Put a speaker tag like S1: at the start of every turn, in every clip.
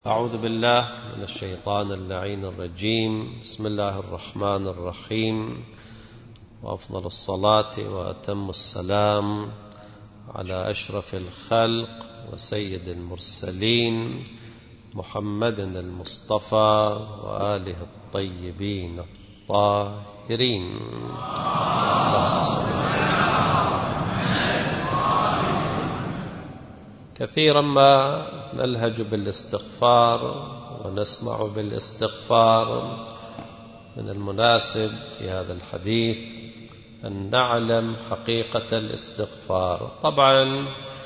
S1: أعوذ بالله من الشيطان اللعين الرجيم. بسم الله الرحمن الرحيم، وأفضل الصلاة وأتم السلام على أشرف الخلق وسيد المرسلين محمد المصطفى وآله الطيبين الطاهرين. كثيرا ما نلهج بالاستغفار ونسمع بالاستغفار. من المناسب في هذا الحديث أن نعلم حقيقة الاستغفار. طبعا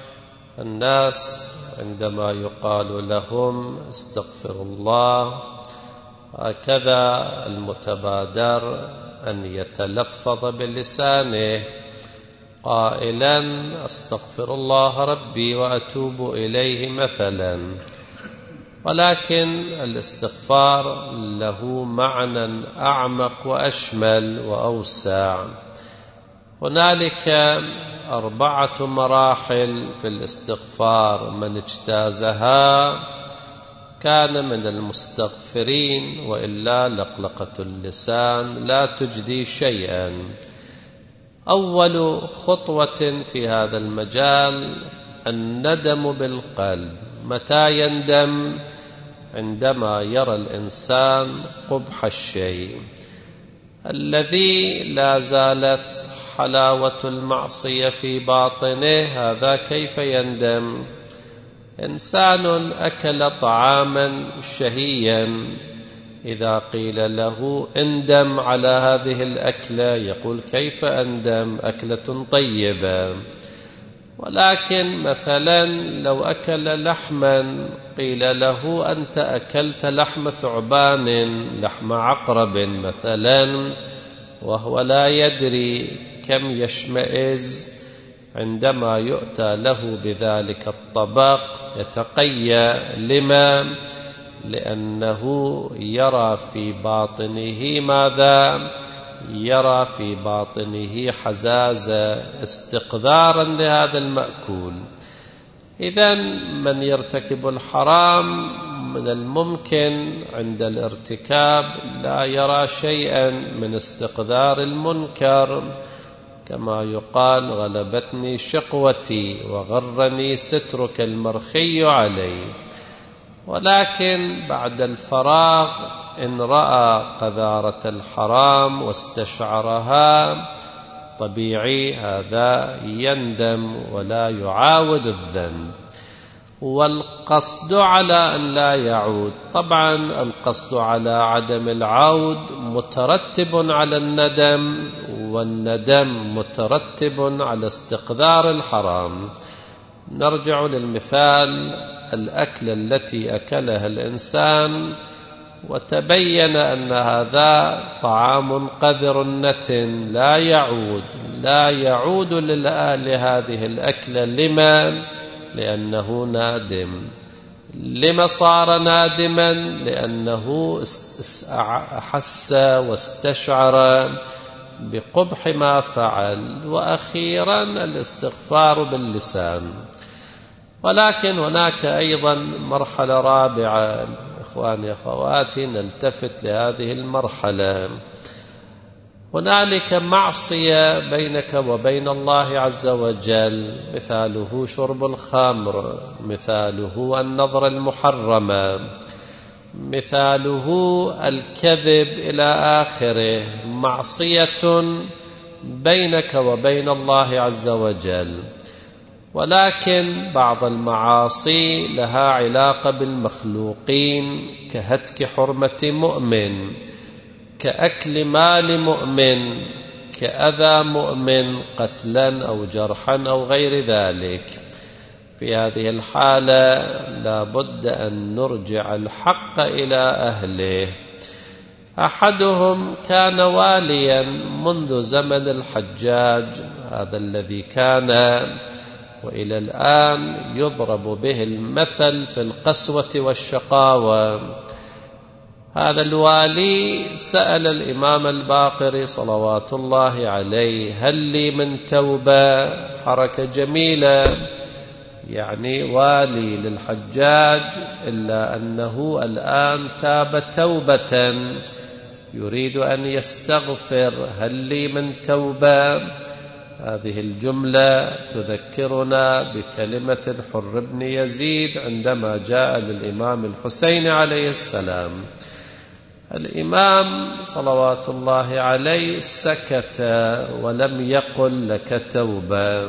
S1: الناس عندما يقال لهم استغفر الله، هكذا المتبادر أن يتلفظ بلسانه قائلا أستغفر الله ربي وأتوب إليه مثلا، ولكن الاستغفار له معنى أعمق وأشمل وأوسع. هنالك 4 مراحل في الاستغفار، من اجتازها كان من المستغفرين، وإلا لقلقة اللسان لا تجدي شيئا. أول خطوة في هذا المجال الندم بالقلب. متى يندم؟ عندما يرى الإنسان قبح الشيء الذي لا زالت حلاوة المعصية في باطنه. هذا كيف يندم؟ إنسان أكل طعاما شهيا، إذا قيل له اندم على هذه الأكلة يقول كيف أندم؟ أكلة طيبة. ولكن مثلا لو أكل لحما قيل له أنت أكلت لحم ثعبان، لحم عقرب مثلا، وهو لا يدري، كم يشمئز عندما يؤتى له بذلك الطبق، يتقيأ. لما؟ لأنه يرى في باطنه ماذا؟ يرى في باطنه حزازة، استقذارا لهذا المأكول. إذن من يرتكب الحرام من الممكن عند الارتكاب لا يرى شيئا من استقذار المنكر، كما يقال غلبتني شقوتي وغرني سترك المرخي علي. ولكن بعد الفراغ إن رأى قذارة الحرام واستشعرها طبيعي هذا يندم ولا يعاود الذنب. والقصد على أن لا يعود. طبعا القصد على عدم العود مترتب على الندم، والندم مترتب على استقذار الحرام. نرجع للمثال، الأكل التي أكلها الإنسان وتبين أن هذا طعام قذر نتن، لا يعود لهذه الأكلة. لما؟ لأنه نادم. لما صار نادما؟ لأنه أحس واستشعر بقبح ما فعل. وأخيرا الاستغفار باللسان. ولكن هناك أيضا مرحلة رابعة، إخواني أخواتي، نلتفت لهذه المرحلة. هنالك معصية بينك وبين الله عز وجل، مثاله شرب الخمر، مثاله النظر المحرمة، مثاله الكذب إلى آخره. معصية بينك وبين الله عز وجل. ولكن بعض المعاصي لها علاقة بالمخلوقين، كهتك حرمة مؤمن، كأكل مال مؤمن، كأذى مؤمن قتلا أو جرحا أو غير ذلك. في هذه الحالة لا بد أن نرجع الحق إلى أهله. أحدهم كان واليا منذ زمن الحجاج، هذا الذي كان وإلى الآن يضرب به المثل في القسوة والشقاوة. هذا الوالي سأل الإمام الباقر صلوات الله عليه هل لي من توبة؟ حركة جميلة. يعني والي للحجاج، إلا أنه الآن تاب توبة يريد أن يستغفر، هل لي من توبة؟ هذه الجملة تذكرنا بكلمة الحر بن يزيد عندما جاء للإمام الحسين عليه السلام. الإمام صلوات الله عليه سكت ولم يقل لك توبة،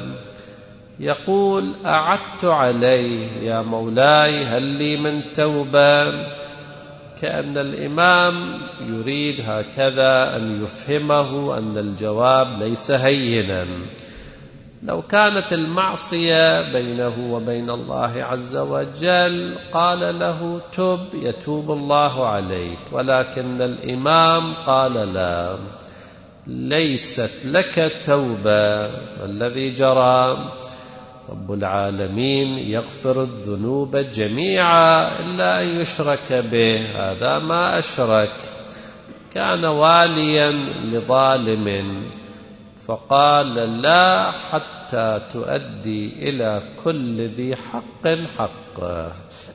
S1: يقول أعدت عليه يا مولاي هل لي من توبة؟ كأن الإمام يريد هكذا أن يفهمه أن الجواب ليس هينا. لو كانت المعصية بينه وبين الله عز وجل قال له تب يتوب الله عليك، ولكن الإمام قال لا، ليست لك توبة. الذي جرى رب العالمين يغفر الذنوب جميعا إلا أن يشرك به، هذا ما أشرك. كان واليا لظالم فقال لا حتى تؤدي إلى كل ذي حق حقه.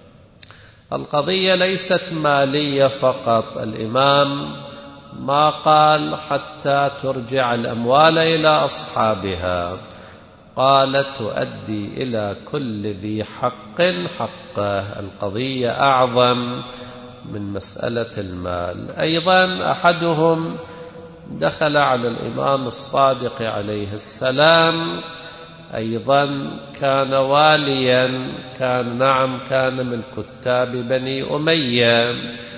S1: القضية ليست مالية فقط، الإمام ما قال حتى ترجع الأموال إلى أصحابها، قال تؤدي إلى كل ذي حق حقه. القضية أعظم من مسألة المال. أيضا أحدهم دخل على الإمام الصادق عليه السلام، أيضا كان واليا، كان من كتاب بني أمية.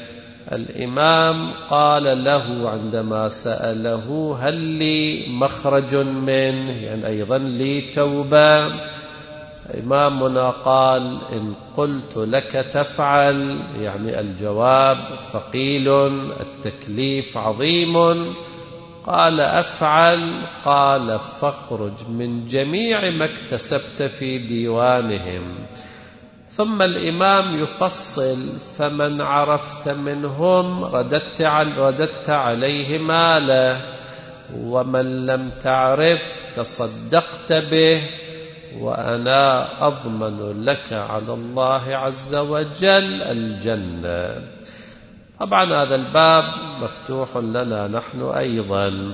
S1: الإمام قال له عندما سأله هل لي مخرج منه، يعني أيضا لي توبة؟ إمامنا قال إن قلت لك تفعل، يعني الجواب ثقيل، التكليف عظيم. قال أفعل، قال فاخرج من جميع ما اكتسبت في ديوانهم. ثم الإمام يفصل فمن عرفت منهم رددت عليه ماله، ومن لم تعرف تصدقت به، وأنا أضمن لك على الله عز وجل الجنة. طبعا هذا الباب مفتوح لنا نحن أيضا.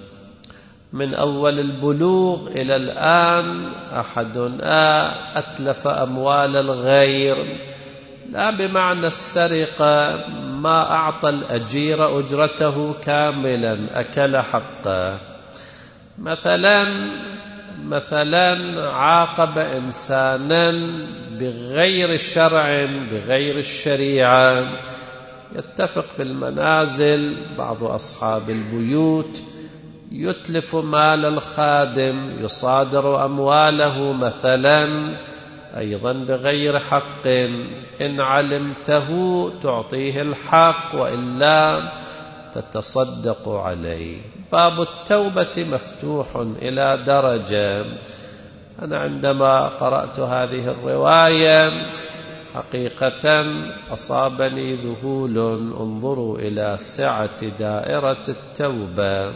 S1: من أول البلوغ إلى الآن أحدنا أتلف أموال الغير، لا بمعنى السرقة، ما أعطى الأجير أجرته كاملا، أكل حقه. مثلا عاقب إنسانا بغير شرع، بغير الشريعة. يتفق في المنازل بعض أصحاب البيوت يتلف مال الخادم، يصادر أمواله مثلا أيضا بغير حق، إن علمته تعطيه الحق وإلا تتصدق عليه. باب التوبة مفتوح إلى درجة. أنا عندما قرأت هذه الرواية حقيقة أصابني ذهول. انظروا إلى سعة دائرة التوبة.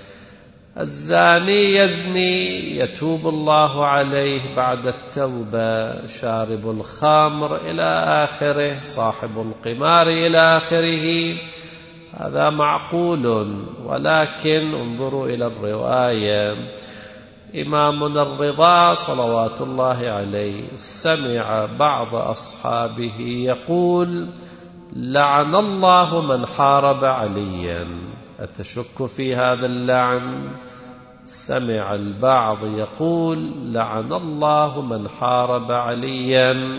S1: الزاني يزني يتوب الله عليه بعد التوبة، شارب الخمر إلى آخره، صاحب القمار إلى آخره، هذا معقول. ولكن انظروا إلى الرواية. إمامنا الرضا صلوات الله عليه سمع بعض أصحابه يقول لعن الله من حارب عليا. أتشك في هذا اللعن؟ سمع البعض يقول لعن الله من حارب عليا،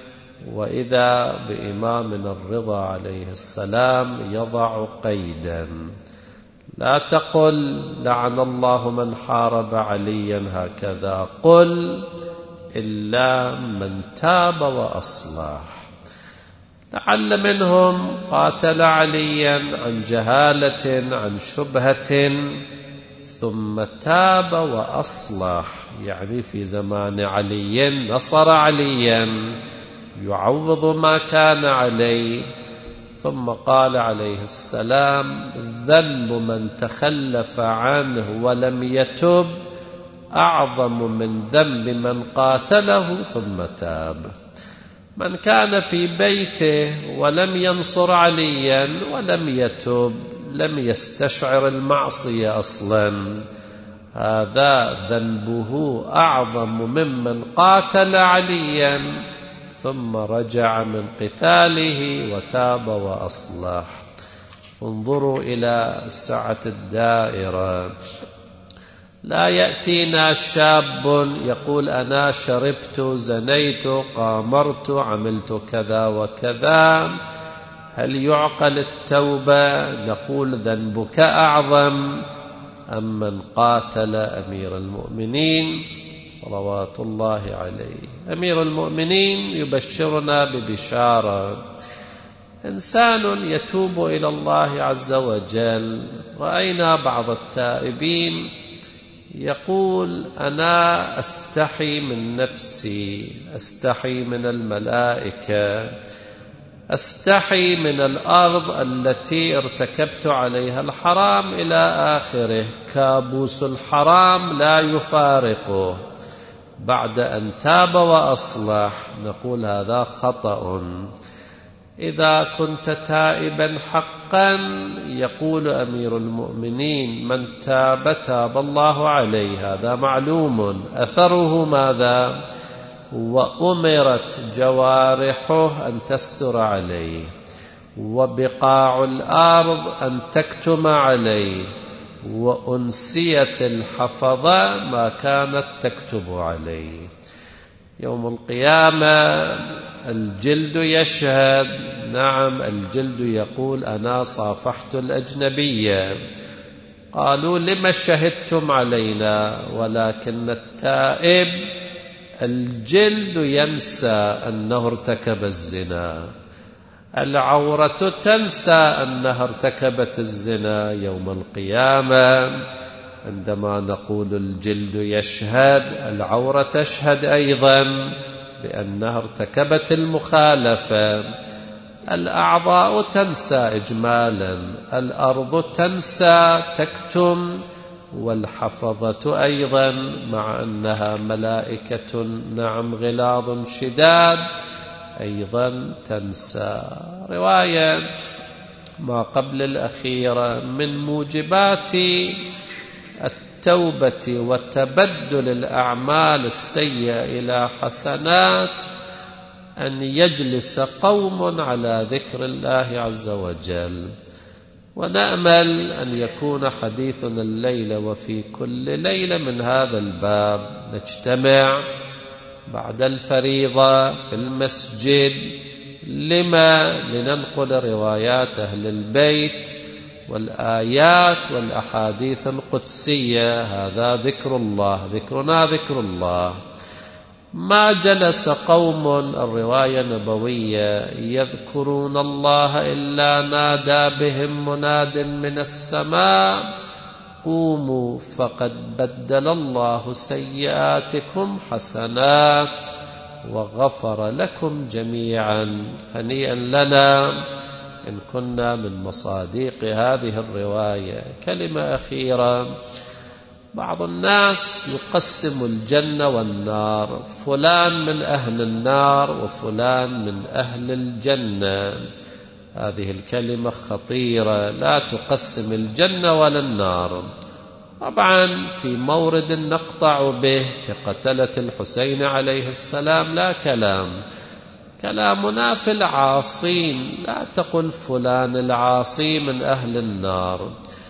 S1: وإذا بإمامنا الرضا عليه السلام يضع قيدا: لا تقل لعن الله من حارب عليا هكذا، قل إلا من تاب وأصلح. لعل منهم قاتل عليا عن جهالة، عن شبهة، ثم تاب وأصلح، يعني في زمان علي نصر عليا يعوض ما كان عليه. ثم قال عليه السلام: ذنب من تخلف عنه ولم يتب أعظم من ذنب من قاتله ثم تاب. من كان في بيته ولم ينصر عليا ولم يتب لم يستشعر المعصية أصلا، هذا ذنبه أعظم ممن قاتل عليا ثم رجع من قتاله وتاب وأصلح. انظروا إلى سعة الدائرة. لا يأتينا شاب يقول أنا شربت زنيت قامرت عملت كذا وكذا، هل يعقل التوبة؟ نقول ذنبك أعظم أم من قاتل أمير المؤمنين صلوات الله عليه. أمير المؤمنين يبشرنا ببشارة: إنسان يتوب إلى الله عز وجل. رأينا بعض التائبين يقول أنا أستحي من نفسي، أستحي من الملائكة، أستحي من الأرض التي ارتكبت عليها الحرام إلى آخره. كابوس الحرام لا يفارقه بعد أن تاب وأصلح. نقول هذا خطأ. إذا كنت تائبا حقا، يقول أمير المؤمنين من تاب تاب الله عليه، هذا معلوم. أثره ماذا؟ وأمرت جوارحه أن تستر عليه، وبقاع الأرض أن تكتم عليه، وأنسيت الحفظة ما كانت تكتب عليه. يوم القيامة الجلد يشهد. نعم، الجلد يقول أنا صافحت الأجنبية. قالوا لما شهدتم علينا؟ ولكن التائب الجلد ينسى أنه ارتكب الزنا، العورة تنسى أنها ارتكبت الزنا. يوم القيامة عندما نقول الجلد يشهد، العورة تشهد أيضا بأنها ارتكبت المخالفة. الأعضاء تنسى إجمالا، الأرض تنسى تكتم، والحفظة أيضا مع أنها ملائكة نعم غلاظ شداد أيضا تنسى. رواية ما قبل الأخيرة: من موجبات التوبة وتبدل الأعمال السيئة إلى حسنات أن يجلس قوم على ذكر الله عز وجل. ونأمل أن يكون حديثنا الليلة وفي كل ليلة من هذا الباب. نجتمع بعد الفريضة في المسجد. لما؟ لننقل روايات أهل البيت والآيات والأحاديث القدسية. هذا ذكر الله، ذكرنا ذكر الله. ما جلس قوم، الرواية نبوية، يذكرون الله إلا نادى بهم مناد من السماء: قوموا فقد بدل الله سيئاتكم حسنات وغفر لكم جميعا. هنيئا لنا إن كنا من مصاديق هذه الرواية. كلمة أخيرة: بعض الناس يقسم الجنة والنار، فلان من أهل النار وفلان من أهل الجنة. هذه الكلمة خطيرة، لا تقسم الجنة ولا النار. طبعا في مورد نقطع به كقتلة الحسين عليه السلام لا كلام. كلامنا في العاصين. لا تقل فلان العاصي من أهل النار.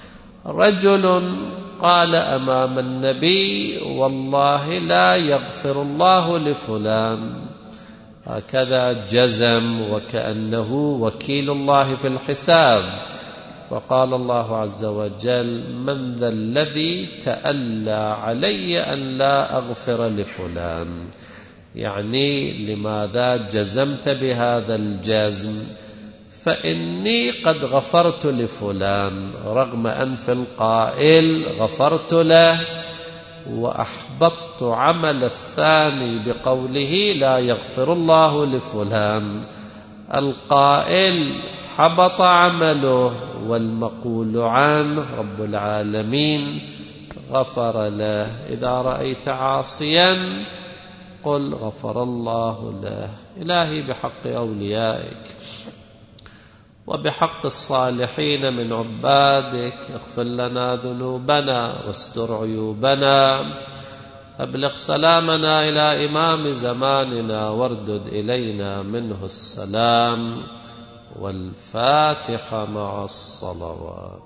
S1: رجل قال أمام النبي: والله لا يغفر الله لفلان، هكذا جزم وكأنه وكيل الله في الحساب. فقال الله عز وجل: من ذا الذي تألى علي أن لا أغفر لفلان؟ يعني لماذا جزمت بهذا الجزم؟ فإني قد غفرت لفلان، رغم أنف القائل غفرت له، وأحبطت عمل الثاني بقوله لا يغفر الله لفلان. القائل حبط عمله، والمقول عنه رب العالمين غفر له. إذا رأيت عاصيا قل غفر الله له. إلهي بحق أوليائك وبحق الصالحين من عبادك اغفر لنا ذنوبنا واستر عيوبنا، أبلغ سلامنا إلى إمام زماننا واردد إلينا منه السلام. والفاتحة مع الصلوات.